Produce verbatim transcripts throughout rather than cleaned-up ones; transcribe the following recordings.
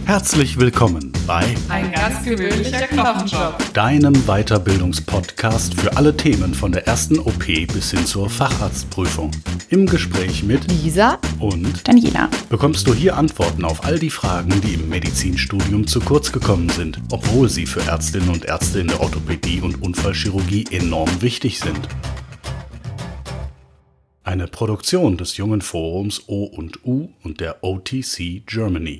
Herzlich willkommen bei Ein ganz gewöhnlicher Knochenjob, deinem Weiterbildungspodcast für alle Themen von der ersten O P bis hin zur Facharztprüfung. Im Gespräch mit Lisa und Daniela bekommst du hier Antworten auf all die Fragen, die im Medizinstudium zu kurz gekommen sind, obwohl sie für Ärztinnen und Ärzte in der Orthopädie und Unfallchirurgie enorm wichtig sind. Eine Produktion des Jungen Forums O und U und der O T C Germany.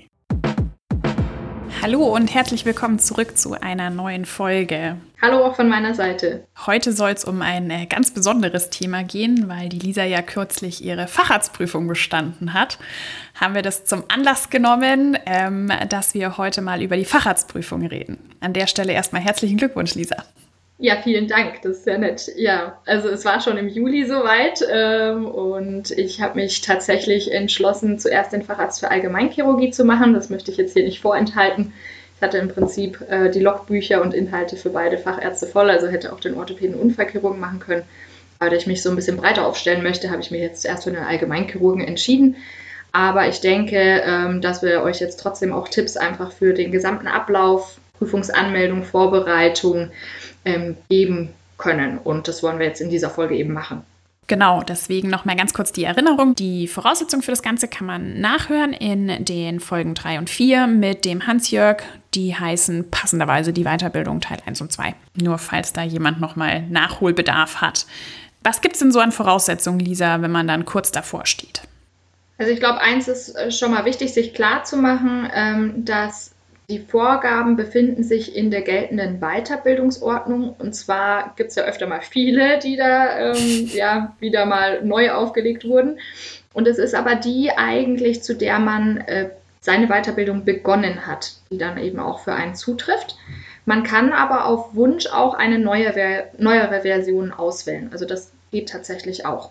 Hallo und herzlich willkommen zurück zu einer neuen Folge. Hallo auch von meiner Seite. Heute soll es um ein äh, ganz besonderes Thema gehen, weil die Lisa ja kürzlich ihre Facharztprüfung bestanden hat. Haben wir das zum Anlass genommen, ähm, dass wir heute mal über die Facharztprüfung reden. An der Stelle erstmal herzlichen Glückwunsch, Lisa. Ja, vielen Dank, das ist sehr nett. Ja, also es war schon im Juli soweit ähm, und ich habe mich tatsächlich entschlossen, zuerst den Facharzt für Allgemeinchirurgie zu machen. Das möchte ich jetzt hier nicht vorenthalten. Ich hatte im Prinzip äh, die Logbücher und Inhalte für beide Fachärzte voll, also hätte auch den Orthopäden und Unfallchirurgen machen können. Aber da ich mich so ein bisschen breiter aufstellen möchte, habe ich mich jetzt zuerst für den Allgemeinchirurgen entschieden. Aber ich denke, ähm, dass wir euch jetzt trotzdem auch Tipps einfach für den gesamten Ablauf, Prüfungsanmeldung, Vorbereitung, Ähm, geben können. Und das wollen wir jetzt in dieser Folge eben machen. Genau, deswegen noch mal ganz kurz die Erinnerung. Die Voraussetzungen für das Ganze kann man nachhören in den Folgen drei und vier mit dem Hans-Jörg. Die heißen passenderweise die Weiterbildung Teil eins und zwei. Nur falls da jemand noch mal Nachholbedarf hat. Was gibt es denn so an Voraussetzungen, Lisa, wenn man dann kurz davor steht? Also ich glaube, eins ist schon mal wichtig, sich klar zu machen, ähm, dass die Vorgaben befinden sich in der geltenden Weiterbildungsordnung. Und zwar gibt es ja öfter mal viele, die da ähm, ja, wieder mal neu aufgelegt wurden. Und es ist aber die eigentlich, zu der man äh, seine Weiterbildung begonnen hat, die dann eben auch für einen zutrifft. Man kann aber auf Wunsch auch eine neue, neuere Version auswählen. Also das geht tatsächlich auch.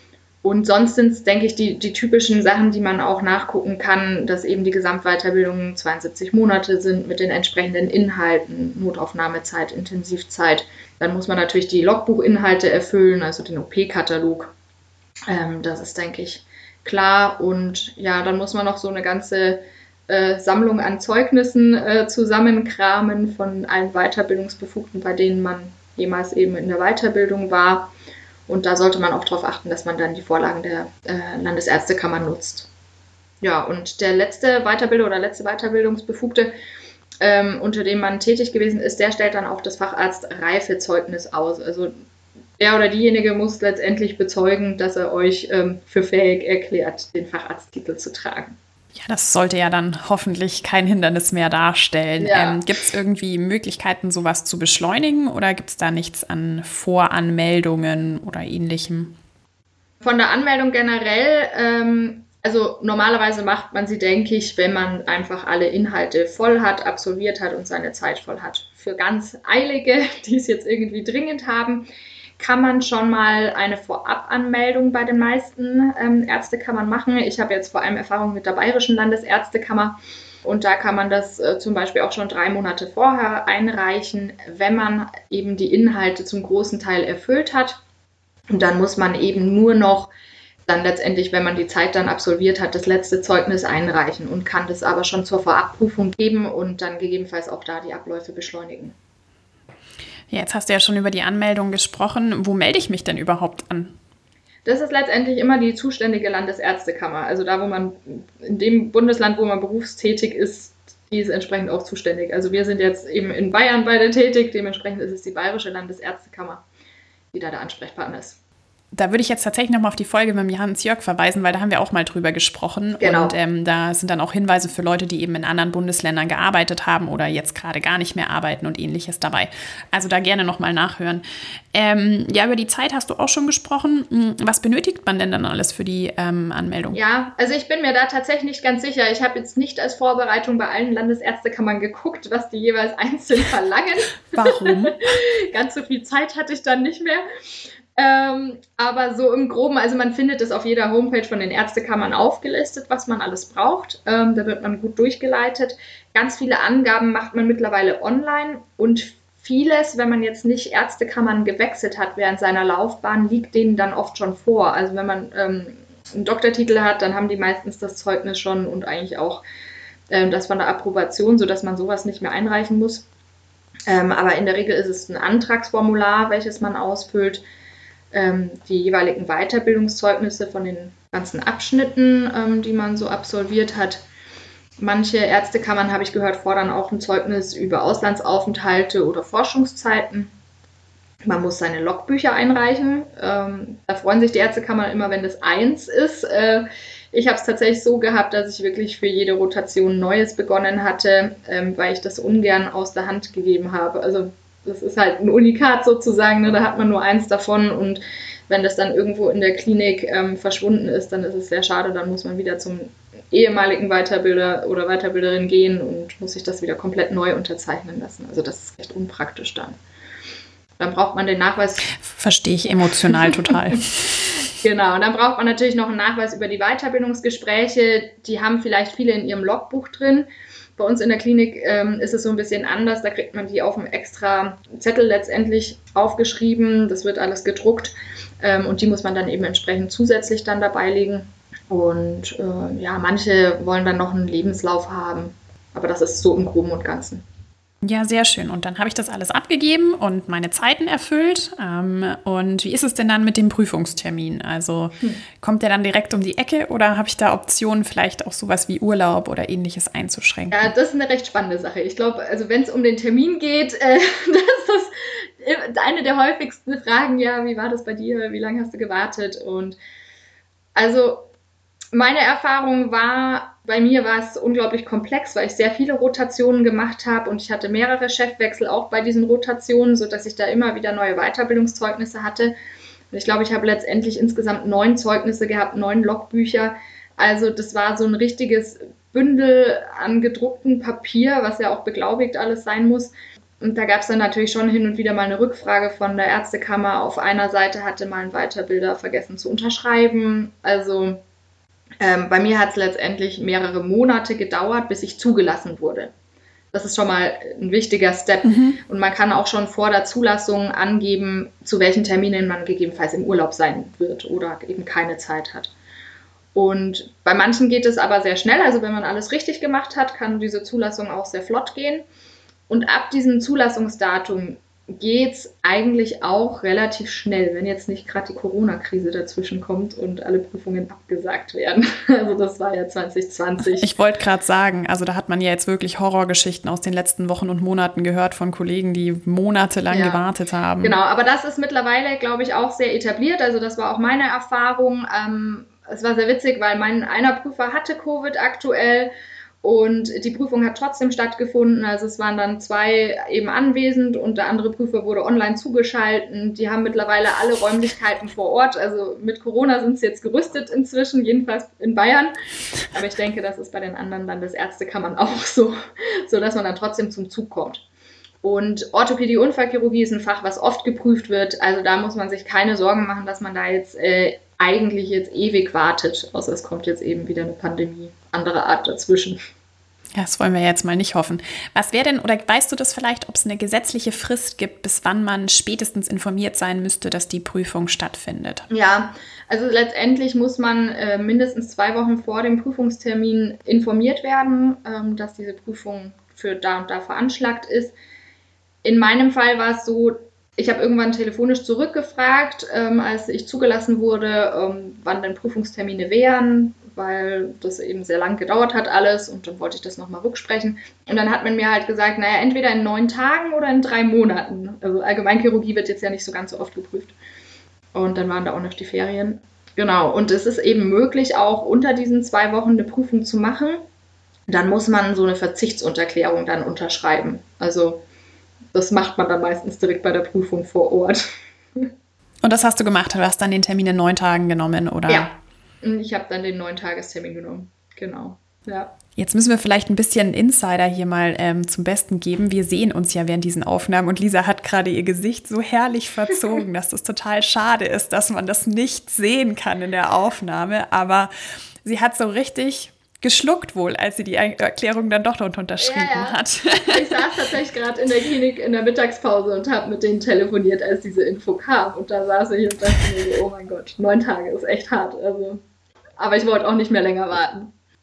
Und sonst sind es, denke ich, die, die typischen Sachen, die man auch nachgucken kann, dass eben die Gesamtweiterbildung zweiundsiebzig Monate sind mit den entsprechenden Inhalten, Notaufnahmezeit, Intensivzeit. Dann muss man natürlich die Logbuchinhalte erfüllen, also den O P-Katalog. Ähm, das ist, denke ich, klar. Und ja, dann muss man noch so eine ganze äh, Sammlung an Zeugnissen äh, zusammenkramen von allen Weiterbildungsbefugten, bei denen man jemals eben in der Weiterbildung war. Und da sollte man auch darauf achten, dass man dann die Vorlagen der äh, Landesärztekammer nutzt. Ja, und der letzte Weiterbilder oder letzte Weiterbildungsbefugte, ähm, unter dem man tätig gewesen ist, der stellt dann auch das Facharztreifezeugnis aus. Also der oder diejenige muss letztendlich bezeugen, dass er euch ähm, für fähig erklärt, den Facharzttitel zu tragen. Ja, das sollte ja dann hoffentlich kein Hindernis mehr darstellen. Ja. Ähm, gibt es irgendwie Möglichkeiten, sowas zu beschleunigen oder gibt es da nichts an Voranmeldungen oder Ähnlichem? Von der Anmeldung generell, ähm, also normalerweise macht man sie, denke ich, wenn man einfach alle Inhalte voll hat, absolviert hat und seine Zeit voll hat. Für ganz Eilige, die es jetzt irgendwie dringend haben, kann man schon mal eine Vorabanmeldung bei den meisten ähm, Ärztekammern machen. Ich habe jetzt vor allem Erfahrung mit der Bayerischen Landesärztekammer und da kann man das äh, zum Beispiel auch schon drei Monate vorher einreichen, wenn man eben die Inhalte zum großen Teil erfüllt hat. Und dann muss man eben nur noch dann letztendlich, wenn man die Zeit dann absolviert hat, das letzte Zeugnis einreichen und kann das aber schon zur Vorabprüfung geben und dann gegebenenfalls auch da die Abläufe beschleunigen. Ja, jetzt hast du ja schon über die Anmeldung gesprochen. Wo melde ich mich denn überhaupt an? Das ist letztendlich immer die zuständige Landesärztekammer. Also da, wo man, in dem Bundesland, wo man berufstätig ist, die ist entsprechend auch zuständig. Also wir sind jetzt eben in Bayern beide tätig, dementsprechend ist es die Bayerische Landesärztekammer, die da der Ansprechpartner ist. Da würde ich jetzt tatsächlich nochmal auf die Folge mit dem Hans-Jörg verweisen, weil da haben wir auch mal drüber gesprochen. Genau. Und ähm, da sind dann auch Hinweise für Leute, die eben in anderen Bundesländern gearbeitet haben oder jetzt gerade gar nicht mehr arbeiten und Ähnliches dabei. Also da gerne nochmal nachhören. Ähm, ja, über die Zeit hast du auch schon gesprochen. Was benötigt man denn dann alles für die ähm, Anmeldung? Ja, also ich bin mir da tatsächlich nicht ganz sicher. Ich habe jetzt nicht als Vorbereitung bei allen Landesärztekammern geguckt, was die jeweils einzeln verlangen. Warum? Ganz so viel Zeit hatte ich dann nicht mehr. Ähm, aber so im Groben, also man findet es auf jeder Homepage von den Ärztekammern aufgelistet, was man alles braucht. Ähm, da wird man gut durchgeleitet. Ganz viele Angaben macht man mittlerweile online und vieles, wenn man jetzt nicht Ärztekammern gewechselt hat während seiner Laufbahn, liegt denen dann oft schon vor. Also wenn man ähm, einen Doktortitel hat, dann haben die meistens das Zeugnis schon und eigentlich auch ähm, das von der Approbation, sodass man sowas nicht mehr einreichen muss. Ähm, aber in der Regel ist es ein Antragsformular, welches man ausfüllt, ähm, die jeweiligen Weiterbildungszeugnisse von den ganzen Abschnitten, ähm, die man so absolviert hat. Manche Ärztekammern, habe ich gehört, fordern auch ein Zeugnis über Auslandsaufenthalte oder Forschungszeiten. Man muss seine Logbücher einreichen. Ähm, da freuen sich die Ärztekammern immer, wenn das eins ist. Äh, ich habe es tatsächlich so gehabt, dass ich wirklich für jede Rotation Neues begonnen hatte, ähm, weil ich das ungern aus der Hand gegeben habe. Also das ist halt ein Unikat sozusagen, ne? Da hat man nur eins davon und wenn das dann irgendwo in der Klinik ähm, verschwunden ist, dann ist es sehr schade, dann muss man wieder zum ehemaligen Weiterbilder oder Weiterbilderin gehen und muss sich das wieder komplett neu unterzeichnen lassen. Also das ist echt unpraktisch dann. Dann braucht man den Nachweis. Verstehe ich emotional total. Genau, und dann braucht man natürlich noch einen Nachweis über die Weiterbildungsgespräche. Die haben vielleicht viele in ihrem Logbuch drin. Bei uns in der Klinik ähm, ist es so ein bisschen anders. Da kriegt man die auf einem extra Zettel letztendlich aufgeschrieben. Das wird alles gedruckt ähm, und die muss man dann eben entsprechend zusätzlich dann dabei legen. Und äh, ja, manche wollen dann noch einen Lebenslauf haben. Aber das ist so im Groben und Ganzen. Ja, sehr schön. Und dann habe ich das alles abgegeben und meine Zeiten erfüllt. Ähm, und wie ist es denn dann mit dem Prüfungstermin? Also hm. kommt der dann direkt um die Ecke oder habe ich da Optionen, vielleicht auch sowas wie Urlaub oder Ähnliches einzuschränken? Ja, das ist eine recht spannende Sache. Ich glaube, also wenn es um den Termin geht, äh, das ist eine der häufigsten Fragen. Ja, wie war das bei dir? Wie lange hast du gewartet? Und also meine Erfahrung war, bei mir war es unglaublich komplex, weil ich sehr viele Rotationen gemacht habe und ich hatte mehrere Chefwechsel auch bei diesen Rotationen, sodass ich da immer wieder neue Weiterbildungszeugnisse hatte. Und ich glaube, ich habe letztendlich insgesamt neun Zeugnisse gehabt, neun Logbücher. Also das war so ein richtiges Bündel an gedrucktem Papier, was ja auch beglaubigt alles sein muss. Und da gab es dann natürlich schon hin und wieder mal eine Rückfrage von der Ärztekammer. Auf einer Seite hatte mal ein Weiterbilder vergessen zu unterschreiben. Also Ähm, bei mir hat es letztendlich mehrere Monate gedauert, bis ich zugelassen wurde. Das ist schon mal ein wichtiger Step. Mhm. Und man kann auch schon vor der Zulassung angeben, zu welchen Terminen man gegebenenfalls im Urlaub sein wird oder eben keine Zeit hat. Und bei manchen geht es aber sehr schnell. Also wenn man alles richtig gemacht hat, kann diese Zulassung auch sehr flott gehen. Und ab diesem Zulassungsdatum geht es eigentlich auch relativ schnell, wenn jetzt nicht gerade die Corona-Krise dazwischen kommt und alle Prüfungen abgesagt werden. Also das war ja zwanzig zwanzig. Ich wollte gerade sagen, also da hat man ja jetzt wirklich Horrorgeschichten aus den letzten Wochen und Monaten gehört von Kollegen, die monatelang ja. gewartet haben. Genau, aber das ist mittlerweile, glaube ich, auch sehr etabliert. Also das war auch meine Erfahrung. Ähm, es war sehr witzig, weil mein einer Prüfer hatte Covid aktuell. Und die Prüfung hat trotzdem stattgefunden. Also es waren dann zwei eben anwesend und der andere Prüfer wurde online zugeschaltet. Die haben mittlerweile alle Räumlichkeiten vor Ort. Also mit Corona sind sie jetzt gerüstet inzwischen, jedenfalls in Bayern. Aber ich denke, das ist bei den anderen dann des Ärztekammern auch so, sodass man dann trotzdem zum Zug kommt. Und Orthopädie-Unfallchirurgie ist ein Fach, was oft geprüft wird. Also da muss man sich keine Sorgen machen, dass man da jetzt äh, eigentlich jetzt ewig wartet. Außer es kommt jetzt eben wieder eine Pandemie, andere Art dazwischen. Ja, das wollen wir jetzt mal nicht hoffen. Was wäre denn, oder weißt du das vielleicht, ob es eine gesetzliche Frist gibt, bis wann man spätestens informiert sein müsste, dass die Prüfung stattfindet? Ja, also letztendlich muss man äh, mindestens zwei Wochen vor dem Prüfungstermin informiert werden, ähm, dass diese Prüfung für da und da veranschlagt ist. In meinem Fall war es so, ich habe irgendwann telefonisch zurückgefragt, ähm, als ich zugelassen wurde, ähm, wann denn Prüfungstermine wären, weil das eben sehr lang gedauert hat alles und dann wollte ich das nochmal rücksprechen. Und dann hat man mir halt gesagt, naja, entweder in neun Tagen oder in drei Monaten. Also Allgemeinchirurgie wird jetzt ja nicht so ganz so oft geprüft. Und dann waren da auch noch die Ferien. Genau, und es ist eben möglich, auch unter diesen zwei Wochen eine Prüfung zu machen. Dann muss man so eine Verzichtsunterklärung dann unterschreiben. Also das macht man dann meistens direkt bei der Prüfung vor Ort. Und das hast du gemacht? Du hast dann den Termin in neun Tagen genommen, oder? Ja, ich habe dann den neun-Tagestermin genommen. Genau, ja. Jetzt müssen wir vielleicht ein bisschen Insider hier mal ähm, zum Besten geben. Wir sehen uns ja während diesen Aufnahmen und Lisa hat gerade ihr Gesicht so herrlich verzogen, dass das total schade ist, dass man das nicht sehen kann in der Aufnahme. Aber sie hat so richtig geschluckt wohl, als sie die Erklärung dann doch noch unterschrieben ja, ja. hat. Ich saß tatsächlich gerade in der Klinik in der Mittagspause und habe mit denen telefoniert, als diese Info kam. Und da saß ich und dachte mir so, oh mein Gott, neun Tage ist echt hart. Also, aber ich wollte auch nicht mehr länger warten.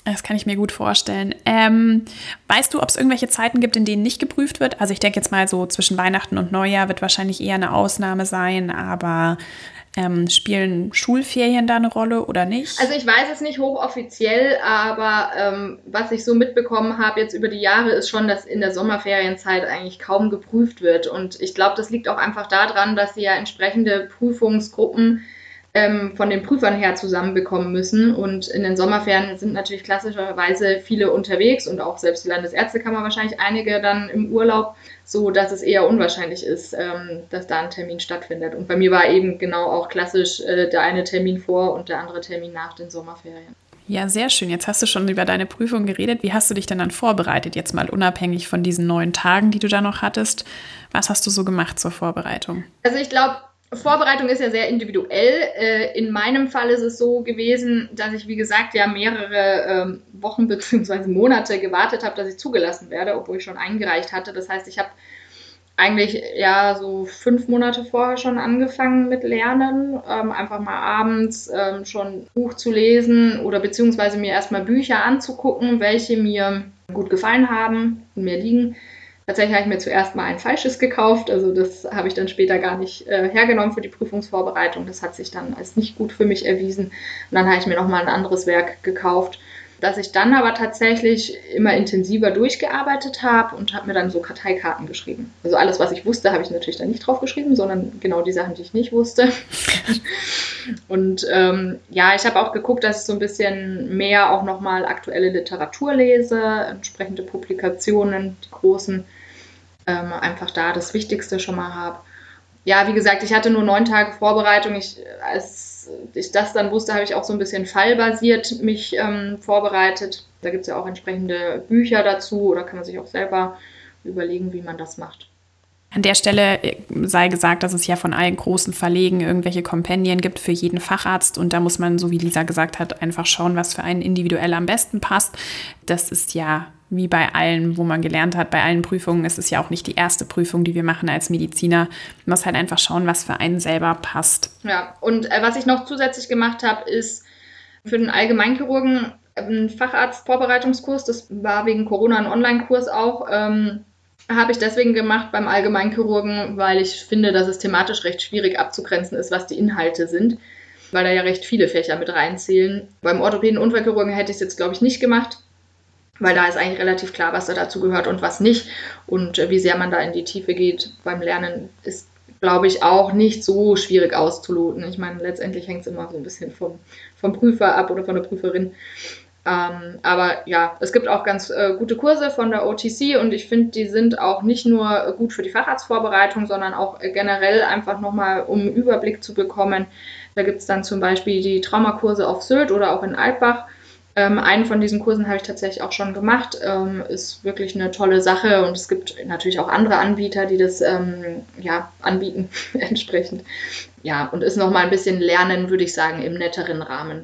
Das kann ich mir gut vorstellen. Ähm, weißt du, ob es irgendwelche Zeiten gibt, in denen nicht geprüft wird? Also ich denke jetzt mal so zwischen Weihnachten und Neujahr wird wahrscheinlich eher eine Ausnahme sein, aber ähm, spielen Schulferien da eine Rolle oder nicht? Also ich weiß es nicht hochoffiziell, aber ähm, was ich so mitbekommen habe jetzt über die Jahre ist schon, dass in der Sommerferienzeit eigentlich kaum geprüft wird. Und ich glaube, das liegt auch einfach daran, dass sie ja entsprechende Prüfungsgruppen ähm, von den Prüfern her zusammenbekommen müssen. Und in den Sommerferien sind natürlich klassischerweise viele unterwegs und auch selbst die Landesärztekammer wahrscheinlich einige dann im Urlaub, so dass es eher unwahrscheinlich ist, ähm, dass da ein Termin stattfindet. Und bei mir war eben genau auch klassisch äh, der eine Termin vor und der andere Termin nach den Sommerferien. Ja, sehr schön. Jetzt hast du schon über deine Prüfung geredet. Wie hast du dich denn dann vorbereitet? Jetzt mal unabhängig von diesen neun Tagen, die du da noch hattest. Was hast du so gemacht zur Vorbereitung? Also ich glaube, Vorbereitung ist ja sehr individuell. In meinem Fall ist es so gewesen, dass ich, wie gesagt, ja mehrere Wochen bzw. Monate gewartet habe, dass ich zugelassen werde, obwohl ich schon eingereicht hatte. Das heißt, ich habe eigentlich ja so fünf Monate vorher schon angefangen mit Lernen, einfach mal abends schon ein Buch zu lesen oder beziehungsweise mir erstmal Bücher anzugucken, welche mir gut gefallen haben und mir liegen. Tatsächlich habe ich mir zuerst mal ein falsches gekauft, also das habe ich dann später gar nicht äh, hergenommen für die Prüfungsvorbereitung. Das hat sich dann als nicht gut für mich erwiesen. Und dann habe ich mir nochmal ein anderes Werk gekauft, das ich dann aber tatsächlich immer intensiver durchgearbeitet habe und habe mir dann so Karteikarten geschrieben. Also alles, was ich wusste, habe ich natürlich dann nicht drauf geschrieben, sondern genau die Sachen, die ich nicht wusste. Und ähm, ja, ich habe auch geguckt, dass ich so ein bisschen mehr auch nochmal aktuelle Literatur lese, entsprechende Publikationen, die großen, ähm, einfach da das Wichtigste schon mal habe. Ja, wie gesagt, ich hatte nur neun Tage Vorbereitung. Ich, als ich das dann wusste, habe ich auch so ein bisschen fallbasiert mich ähm, vorbereitet. Da gibt es ja auch entsprechende Bücher dazu oder kann man sich auch selber überlegen, wie man das macht. An der Stelle sei gesagt, dass es ja von allen großen Verlegen irgendwelche Kompendien gibt für jeden Facharzt und da muss man, so wie Lisa gesagt hat, einfach schauen, was für einen individuell am besten passt. Das ist ja wie bei allen, wo man gelernt hat, bei allen Prüfungen ist es ja auch nicht die erste Prüfung, die wir machen als Mediziner. Man muss halt einfach schauen, was für einen selber passt. Ja, und äh, was ich noch zusätzlich gemacht habe, ist für den Allgemeinchirurgen ein Facharztvorbereitungskurs. Das war wegen Corona ein Online-Kurs auch. Ähm, habe ich deswegen gemacht beim Allgemeinchirurgen, weil ich finde, dass es thematisch recht schwierig abzugrenzen ist, was die Inhalte sind, weil da ja recht viele Fächer mit reinzählen. Beim Orthopäden und Unfallchirurgen hätte ich es jetzt, glaube ich, nicht gemacht, weil da ist eigentlich relativ klar, was da dazu gehört und was nicht. Und äh, wie sehr man da in die Tiefe geht beim Lernen, ist, glaube ich, auch nicht so schwierig auszuloten. Ich meine, letztendlich hängt es immer so ein bisschen vom, vom Prüfer ab oder von der Prüferin. Ähm, aber ja, es gibt auch ganz äh, gute Kurse von der O T C und ich finde, die sind auch nicht nur gut für die Facharztvorbereitung, sondern auch äh, generell einfach nochmal, um einen Überblick zu bekommen. Da gibt es dann zum Beispiel die Traumakurse auf Sylt oder auch in Altbach. Ähm, einen von diesen Kursen habe ich tatsächlich auch schon gemacht. Ähm, ist wirklich eine tolle Sache und es gibt natürlich auch andere Anbieter, die das ähm, ja, anbieten entsprechend. Ja, und ist nochmal ein bisschen Lernen, würde ich sagen, im netteren Rahmen.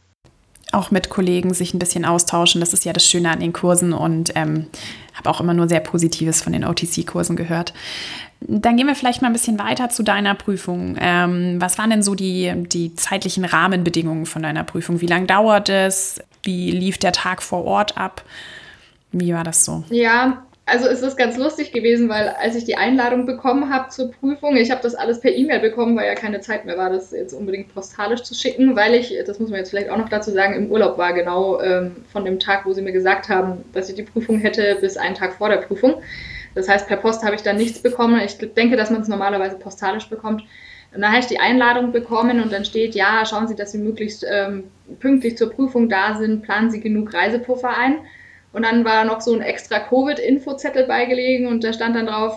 Auch mit Kollegen sich ein bisschen austauschen, das ist ja das Schöne an den Kursen und ähm, habe auch immer nur sehr Positives von den O T C-Kursen gehört. Dann gehen wir vielleicht mal ein bisschen weiter zu deiner Prüfung. Ähm, was waren denn so die, die zeitlichen Rahmenbedingungen von deiner Prüfung? Wie lange dauert es? Wie lief der Tag vor Ort ab? Wie war das so? Ja, also es ist ganz lustig gewesen, weil als ich die Einladung bekommen habe zur Prüfung, ich habe das alles per E-Mail bekommen, weil ja keine Zeit mehr war, das jetzt unbedingt postalisch zu schicken, weil ich, das muss man jetzt vielleicht auch noch dazu sagen, im Urlaub war, genau ähm, von dem Tag, wo sie mir gesagt haben, dass ich die Prüfung hätte, bis einen Tag vor der Prüfung. Das heißt, per Post habe ich dann nichts bekommen. Ich denke, dass man es normalerweise postalisch bekommt. Und dann habe ich die Einladung bekommen und dann steht, ja, schauen Sie, dass Sie möglichst ähm, pünktlich zur Prüfung da sind, planen Sie genug Reisepuffer ein. Und dann war noch so ein extra Covid-Infozettel beigelegen und da stand dann drauf,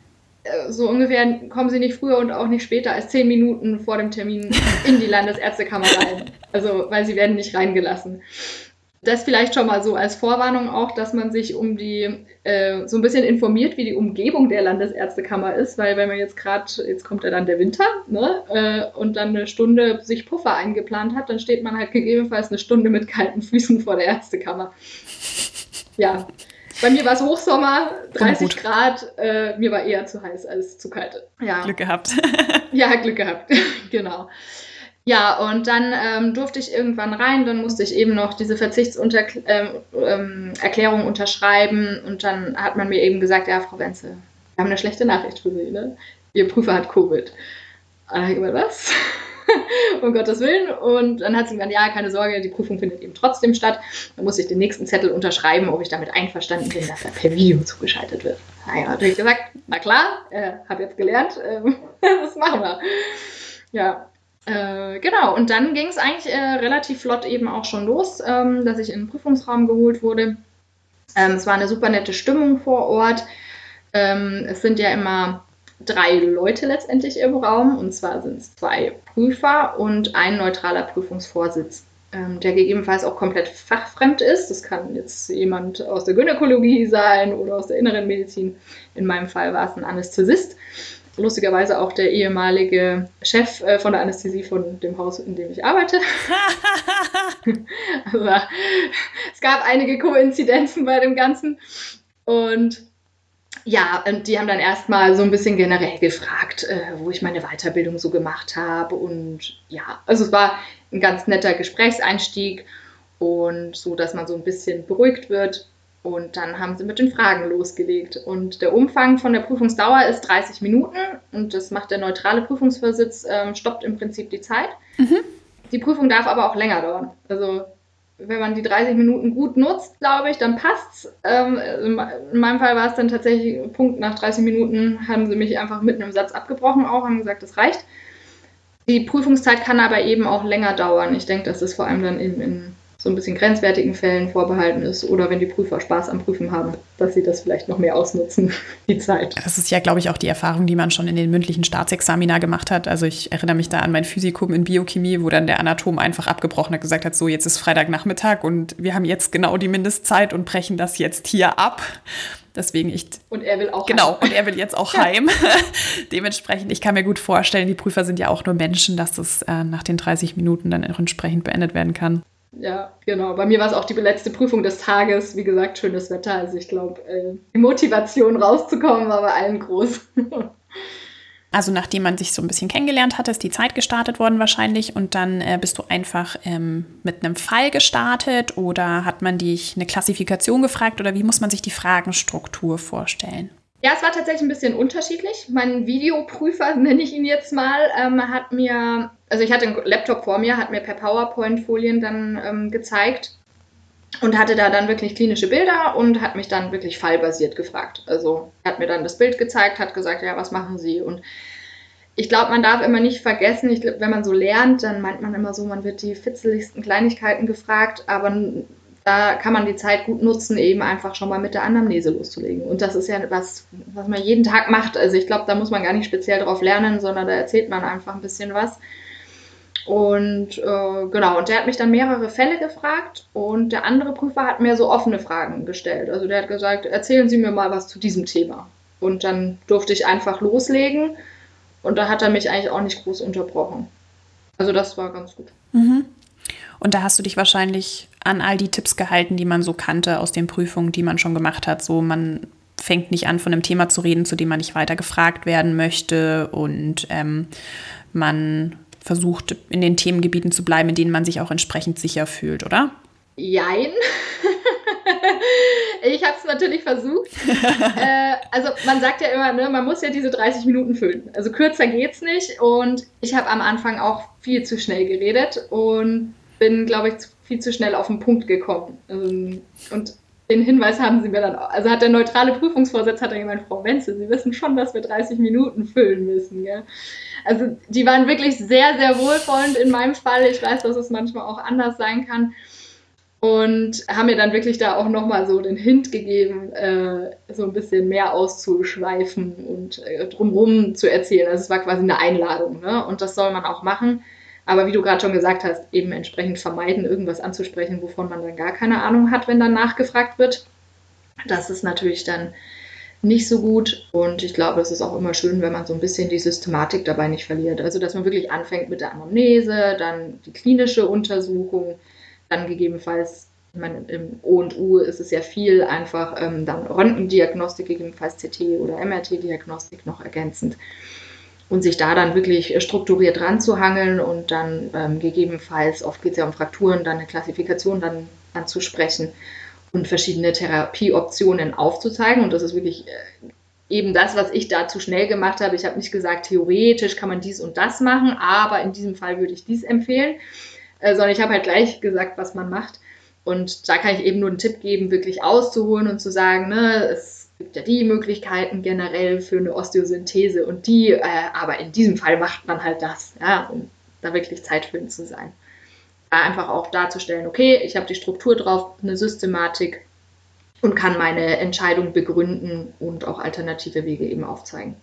äh, so ungefähr, kommen Sie nicht früher und auch nicht später als zehn Minuten vor dem Termin in die Landesärztekammer rein. Also, weil Sie werden nicht reingelassen. Das vielleicht schon mal so als Vorwarnung auch, dass man sich um die, äh, so ein bisschen informiert, wie die Umgebung der Landesärztekammer ist, weil wenn man jetzt gerade, jetzt kommt ja dann der Winter, ne, äh, und dann eine Stunde sich Puffer eingeplant hat, dann steht man halt gegebenenfalls eine Stunde mit kalten Füßen vor der Ärztekammer. Ja, bei mir war es Hochsommer, dreißig Grad, äh, mir war eher zu heiß als zu kalt. Ja. Glück gehabt. Ja, Glück gehabt, genau. Ja, und dann ähm, durfte ich irgendwann rein, dann musste ich eben noch diese Verzichtserklärung ähm, ähm, unterschreiben und dann hat man mir eben gesagt, ja, Frau Wenzel, wir haben eine schlechte Nachricht für Sie, ne? Ihr Prüfer hat Covid. Und dann habe ich gesagt, was? Um Gottes Willen. Und dann hat sie gesagt, ja, keine Sorge, die Prüfung findet eben trotzdem statt. Dann muss ich den nächsten Zettel unterschreiben, ob ich damit einverstanden bin, dass er per Video zugeschaltet wird. Da habe ich natürlich gesagt, na klar, äh, habe jetzt gelernt, äh, das machen wir. Ja, äh, genau. Und dann ging es eigentlich äh, relativ flott eben auch schon los, ähm, dass ich in den Prüfungsraum geholt wurde. Ähm, es war eine super nette Stimmung vor Ort. Ähm, es sind ja immer drei Leute letztendlich im Raum, und zwar sind es zwei Prüfer und ein neutraler Prüfungsvorsitz, ähm, der gegebenenfalls auch komplett fachfremd ist. Das kann jetzt jemand aus der Gynäkologie sein oder aus der inneren Medizin. In meinem Fall war es ein Anästhesist. Lustigerweise auch der ehemalige Chef äh, von der Anästhesie von dem Haus, in dem ich arbeite. Also, es gab einige Koinzidenzen bei dem Ganzen. Und ja, und die haben dann erstmal so ein bisschen generell gefragt, äh, wo ich meine Weiterbildung so gemacht habe. Und ja, also es war ein ganz netter Gesprächseinstieg und so, dass man so ein bisschen beruhigt wird. Und dann haben sie mit den Fragen losgelegt. Und der Umfang von der Prüfungsdauer ist dreißig Minuten und das macht der neutrale Prüfungsvorsitz, ähm, stoppt im Prinzip die Zeit. Mhm. Die Prüfung darf aber auch länger dauern. Also wenn man die dreißig Minuten gut nutzt, glaube ich, dann passt's. Ähm, in meinem Fall war es dann tatsächlich Punkt, nach dreißig Minuten haben sie mich einfach mitten im Satz abgebrochen auch, haben gesagt, das reicht. Die Prüfungszeit kann aber eben auch länger dauern. Ich denke, dass es vor allem dann in, in so ein bisschen grenzwertigen Fällen vorbehalten ist oder wenn die Prüfer Spaß am Prüfen haben, dass sie das vielleicht noch mehr ausnutzen, die Zeit. Das ist ja, glaube ich, auch die Erfahrung, die man schon in den mündlichen Staatsexamina gemacht hat. Also ich erinnere mich da an mein Physikum in Biochemie, wo dann der Anatom einfach abgebrochen hat, gesagt hat, so jetzt ist Freitagnachmittag und wir haben jetzt genau die Mindestzeit und brechen das jetzt hier ab. Deswegen ich. Und er will auch genau, heim. Und er will jetzt auch heim. Dementsprechend, ich kann mir gut vorstellen, die Prüfer sind ja auch nur Menschen, dass das äh, nach den dreißig Minuten dann entsprechend beendet werden kann. Ja, genau. Bei mir war es auch die letzte Prüfung des Tages. Wie gesagt, schönes Wetter. Also ich glaube, äh, die Motivation rauszukommen war bei allen groß. Also nachdem man sich so ein bisschen kennengelernt hat, ist die Zeit gestartet worden wahrscheinlich und dann äh, bist du einfach ähm, mit einem Fall gestartet oder hat man dich eine Klassifikation gefragt oder wie muss man sich die Fragenstruktur vorstellen? Ja, es war tatsächlich ein bisschen unterschiedlich. Mein Videoprüfer, nenne ich ihn jetzt mal, ähm, hat mir, also ich hatte einen Laptop vor mir, hat mir per PowerPoint-Folien dann ähm, gezeigt und hatte da dann wirklich klinische Bilder und hat mich dann wirklich fallbasiert gefragt. Also er hat mir dann das Bild gezeigt, hat gesagt, ja, was machen Sie? Und ich glaube, man darf immer nicht vergessen, ich glaub, wenn man so lernt, dann meint man immer so, man wird die fitzeligsten Kleinigkeiten gefragt, aber da kann man die Zeit gut nutzen, eben einfach schon mal mit der Anamnese loszulegen. Und das ist ja was, was man jeden Tag macht. Also ich glaube, da muss man gar nicht speziell drauf lernen, sondern da erzählt man einfach ein bisschen was. Und äh, genau, und der hat mich dann mehrere Fälle gefragt und der andere Prüfer hat mir so offene Fragen gestellt. Also der hat gesagt, erzählen Sie mir mal was zu diesem Thema. Und dann durfte ich einfach loslegen und da hat er mich eigentlich auch nicht groß unterbrochen. Also das war ganz gut. Mhm. Und da hast du dich wahrscheinlich an all die Tipps gehalten, die man so kannte aus den Prüfungen, die man schon gemacht hat. So, man fängt nicht an, von einem Thema zu reden, zu dem man nicht weiter gefragt werden möchte. Und ähm, man versucht, in den Themengebieten zu bleiben, in denen man sich auch entsprechend sicher fühlt, oder? Jein. Ich habe es natürlich versucht. äh, also man sagt ja immer, ne, man muss ja diese dreißig Minuten füllen. Also kürzer geht's nicht. Und ich habe am Anfang auch viel zu schnell geredet und bin, glaube ich, viel zu schnell auf den Punkt gekommen. Und den Hinweis haben sie mir dann, also hat der neutrale Prüfungsvorsitz hat dann gemeint, Frau Wenzel, Sie wissen schon, dass wir dreißig Minuten füllen müssen. Gell? Also die waren wirklich sehr, sehr wohlwollend in meinem Fall. Ich weiß, dass es manchmal auch anders sein kann. Und haben mir dann wirklich da auch nochmal so den Hint gegeben, äh, so ein bisschen mehr auszuschweifen und äh, drumherum zu erzählen. Also es war quasi eine Einladung, ne? Und das soll man auch machen. Aber wie du gerade schon gesagt hast, eben entsprechend vermeiden, irgendwas anzusprechen, wovon man dann gar keine Ahnung hat, wenn dann nachgefragt wird. Das ist natürlich dann nicht so gut. Und ich glaube, es ist auch immer schön, wenn man so ein bisschen die Systematik dabei nicht verliert. Also dass man wirklich anfängt mit der Anamnese, dann die klinische Untersuchung, dann gegebenenfalls, ich meine, im O und U ist es ja viel einfach, ähm, dann Röntgendiagnostik, gegebenenfalls C T- oder M R T-Diagnostik noch ergänzend. und sich da dann wirklich strukturiert ranzuhangeln und dann ähm, gegebenenfalls, oft geht es ja um Frakturen, dann eine Klassifikation dann anzusprechen und verschiedene Therapieoptionen aufzuzeigen. Und das ist wirklich äh, eben das, was ich da zu schnell gemacht habe. Ich habe nicht gesagt, theoretisch kann man dies und das machen, aber in diesem Fall würde ich dies empfehlen, äh, sondern ich habe halt gleich gesagt, was man macht. Und da kann ich eben nur einen Tipp geben, wirklich auszuholen und zu sagen, ne, es Es gibt ja die Möglichkeiten generell für eine Osteosynthese und die, äh, aber in diesem Fall macht man halt das, ja, um da wirklich zeitfüllend zu sein. Da einfach auch darzustellen, okay, ich habe die Struktur drauf, eine Systematik und kann meine Entscheidung begründen und auch alternative Wege eben aufzeigen.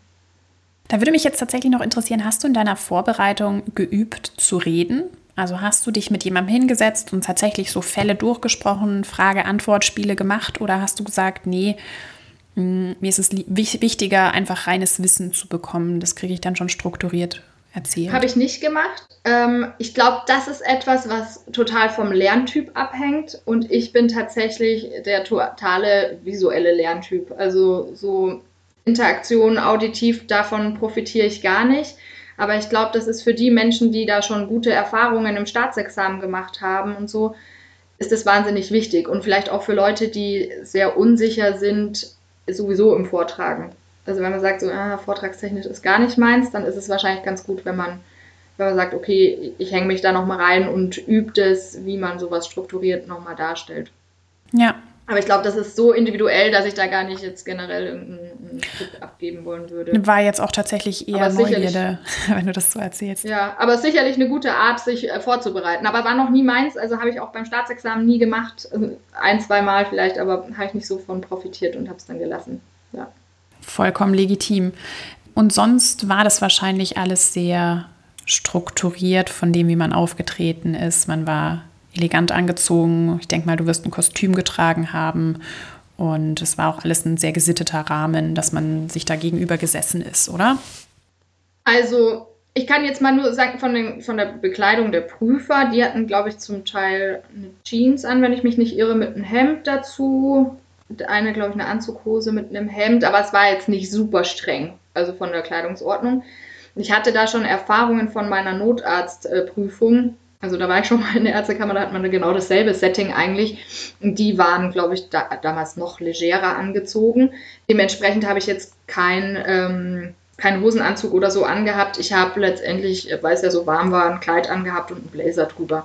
Da würde mich jetzt tatsächlich noch interessieren, hast du in deiner Vorbereitung geübt zu reden? Also hast du dich mit jemandem hingesetzt und tatsächlich so Fälle durchgesprochen, Frage-Antwort-Spiele gemacht oder hast du gesagt, nee, mir ist es wichtiger, einfach reines Wissen zu bekommen. Das kriege ich dann schon strukturiert erzählt. Habe ich nicht gemacht. Ähm, ich glaube, das ist etwas, was total vom Lerntyp abhängt. Und ich bin tatsächlich der totale visuelle Lerntyp. Also so Interaktion, auditiv, davon profitiere ich gar nicht. Aber ich glaube, das ist für die Menschen, die da schon gute Erfahrungen im Staatsexamen gemacht haben und so, ist das wahnsinnig wichtig. Und vielleicht auch für Leute, die sehr unsicher sind, sowieso im Vortragen. Also wenn man sagt, so, ah, vortragstechnisch ist gar nicht meins, dann ist es wahrscheinlich ganz gut, wenn man, wenn man sagt, okay, ich hänge mich da nochmal rein und übe es, wie man sowas strukturiert nochmal darstellt. Ja. Aber ich glaube, das ist so individuell, dass ich da gar nicht jetzt generell irgendeinen Tipp abgeben wollen würde. War jetzt auch tatsächlich eher Neugierde, wenn du das so erzählst. Ja, aber es ist sicherlich eine gute Art, sich äh, vorzubereiten. Aber war noch nie meins, also habe ich auch beim Staatsexamen nie gemacht. Also ein, zwei Mal vielleicht, aber habe ich nicht so von profitiert und habe es dann gelassen. Ja. Vollkommen legitim. Und sonst war das wahrscheinlich alles sehr strukturiert von dem, wie man aufgetreten ist. Man war elegant angezogen. Ich denke mal, du wirst ein Kostüm getragen haben. Und es war auch alles ein sehr gesitteter Rahmen, dass man sich da gegenüber gesessen ist, oder? Also, ich kann jetzt mal nur sagen, von, den, von der Bekleidung der Prüfer, die hatten, glaube ich, zum Teil eine Jeans an, wenn ich mich nicht irre, mit einem Hemd dazu. Eine, glaube ich, eine Anzughose mit einem Hemd, aber es war jetzt nicht super streng, also von der Kleidungsordnung. Ich hatte da schon Erfahrungen von meiner Notarztprüfung. Also da war ich schon mal in der Ärztekammer, da hat man genau dasselbe Setting eigentlich. Und die waren, glaube ich, da, damals noch legerer angezogen. Dementsprechend habe ich jetzt kein, ähm, keinen Hosenanzug oder so angehabt. Ich habe letztendlich, weil es ja so warm war, ein Kleid angehabt und einen Blazer drüber.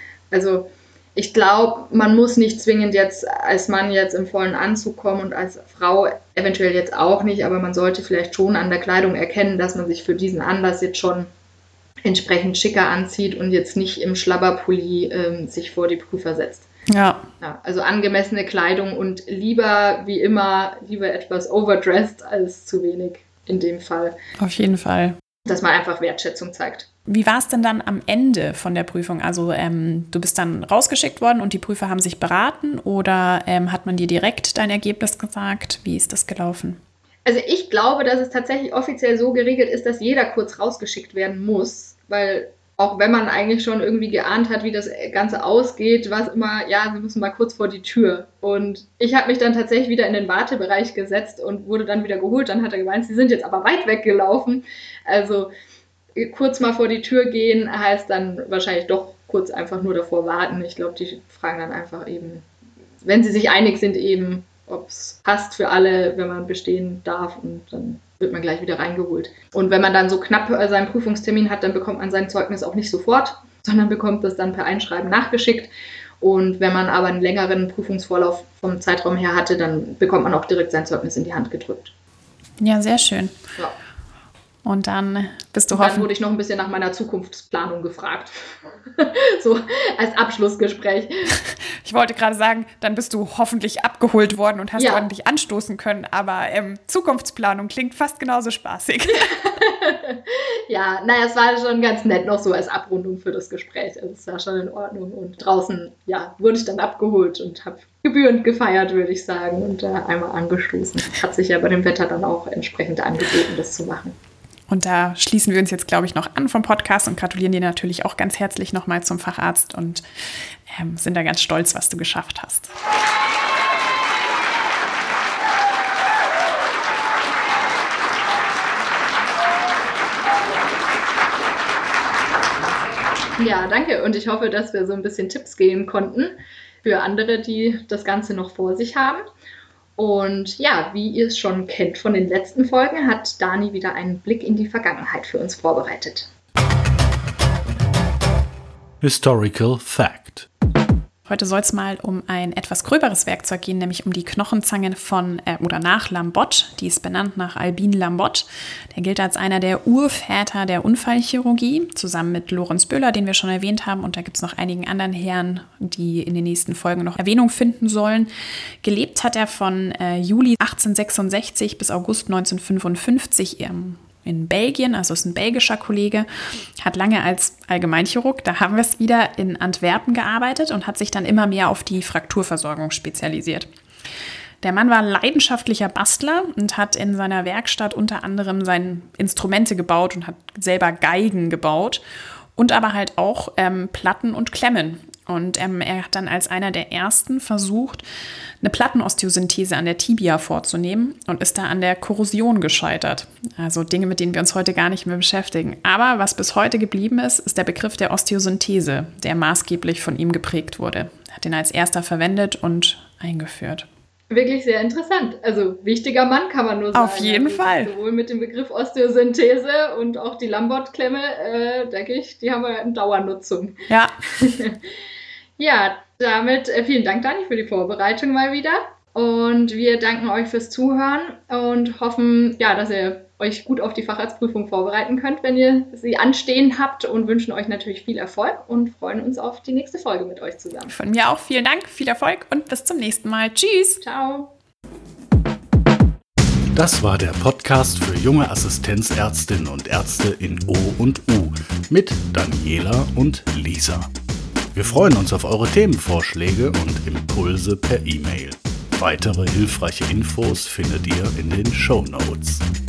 Also ich glaube, man muss nicht zwingend jetzt als Mann jetzt im vollen Anzug kommen und als Frau eventuell jetzt auch nicht, aber man sollte vielleicht schon an der Kleidung erkennen, dass man sich für diesen Anlass jetzt schon entsprechend schicker anzieht und jetzt nicht im Schlabberpulli ähm, sich vor die Prüfer setzt. Ja. Ja. Also angemessene Kleidung und lieber, wie immer, lieber etwas overdressed als zu wenig in dem Fall. Auf jeden Fall. Dass man einfach Wertschätzung zeigt. Wie war es denn dann am Ende von der Prüfung? Also ähm, du bist dann rausgeschickt worden und die Prüfer haben sich beraten oder ähm, hat man dir direkt dein Ergebnis gesagt? Wie ist das gelaufen? Also ich glaube, dass es tatsächlich offiziell so geregelt ist, dass jeder kurz rausgeschickt werden muss, weil auch wenn man eigentlich schon irgendwie geahnt hat, wie das Ganze ausgeht, war es immer, ja, sie müssen mal kurz vor die Tür. Und ich habe mich dann tatsächlich wieder in den Wartebereich gesetzt und wurde dann wieder geholt. Dann hat er gemeint, sie sind jetzt aber weit weggelaufen. Also kurz mal vor die Tür gehen heißt dann wahrscheinlich doch kurz einfach nur davor warten. Ich glaube, die fragen dann einfach eben, wenn sie sich einig sind, eben, ob es passt für alle, wenn man bestehen darf, und dann wird man gleich wieder reingeholt. Und wenn man dann so knapp seinen Prüfungstermin hat, dann bekommt man sein Zeugnis auch nicht sofort, sondern bekommt das dann per Einschreiben nachgeschickt. Und wenn man aber einen längeren Prüfungsvorlauf vom Zeitraum her hatte, dann bekommt man auch direkt sein Zeugnis in die Hand gedrückt. Ja, sehr schön. Ja. Und dann bist du hoffen. Dann wurde ich noch ein bisschen nach meiner Zukunftsplanung gefragt. So als Abschlussgespräch. Ich wollte gerade sagen, dann bist du hoffentlich abgeholt worden und hast ja. ordentlich anstoßen können. Aber ähm, Zukunftsplanung klingt fast genauso spaßig. Ja, naja, es war schon ganz nett noch so als Abrundung für das Gespräch. Also es war schon in Ordnung. Und draußen, ja, wurde ich dann abgeholt und habe gebührend gefeiert, würde ich sagen. Und äh, einmal angestoßen. Hat sich ja bei dem Wetter dann auch entsprechend angeboten, das zu machen. Und da schließen wir uns jetzt, glaube ich, noch an vom Podcast und gratulieren dir natürlich auch ganz herzlich nochmal zum Facharzt und ähm, sind da ganz stolz, was du geschafft hast. Ja, danke. Und ich hoffe, dass wir so ein bisschen Tipps geben konnten für andere, die das Ganze noch vor sich haben. Und ja, wie ihr es schon kennt von den letzten Folgen, hat Dani wieder einen Blick in die Vergangenheit für uns vorbereitet. Historical Fact. Heute soll es mal um ein etwas gröberes Werkzeug gehen, nämlich um die Knochenzange von äh, oder nach Lambot. Die ist benannt nach Albin Lambot. Der gilt als einer der Urväter der Unfallchirurgie, zusammen mit Lorenz Böhler, den wir schon erwähnt haben. Und da gibt es noch einigen anderen Herren, die in den nächsten Folgen noch Erwähnung finden sollen. Gelebt hat er von äh, Juli achtzehnhundertsechsundsechzig bis August neunzehnhundertfünfundfünfzig im in Belgien, also ist ein belgischer Kollege, hat lange als Allgemeinchirurg, da haben wir es wieder, in Antwerpen gearbeitet und hat sich dann immer mehr auf die Frakturversorgung spezialisiert. Der Mann war leidenschaftlicher Bastler und hat in seiner Werkstatt unter anderem seine Instrumente gebaut und hat selber Geigen gebaut und aber halt auch ähm, Platten und Klemmen. Und ähm, er hat dann als einer der ersten versucht, eine Plattenosteosynthese an der Tibia vorzunehmen und ist da an der Korrosion gescheitert. Also Dinge, mit denen wir uns heute gar nicht mehr beschäftigen. Aber was bis heute geblieben ist, ist der Begriff der Osteosynthese, der maßgeblich von ihm geprägt wurde. Er hat ihn als erster verwendet und eingeführt. Wirklich sehr interessant. Also wichtiger Mann, kann man nur sagen. Auf jeden also, Fall. Sowohl mit dem Begriff Osteosynthese und auch die Lambot-Klemme, äh, denke ich, die haben wir in Dauernutzung. Ja. Ja, damit äh, vielen Dank, Dani, für die Vorbereitung mal wieder. Und wir danken euch fürs Zuhören und hoffen, ja, dass ihr euch gut auf die Facharztprüfung vorbereiten könnt, wenn ihr sie anstehen habt, und wünschen euch natürlich viel Erfolg und freuen uns auf die nächste Folge mit euch zusammen. Von mir auch vielen Dank, viel Erfolg und bis zum nächsten Mal. Tschüss. Ciao. Das war der Podcast für junge Assistenzärztinnen und Ärzte in O und U mit Daniela und Lisa. Wir freuen uns auf eure Themenvorschläge und Impulse per E-Mail. Weitere hilfreiche Infos findet ihr in den Shownotes.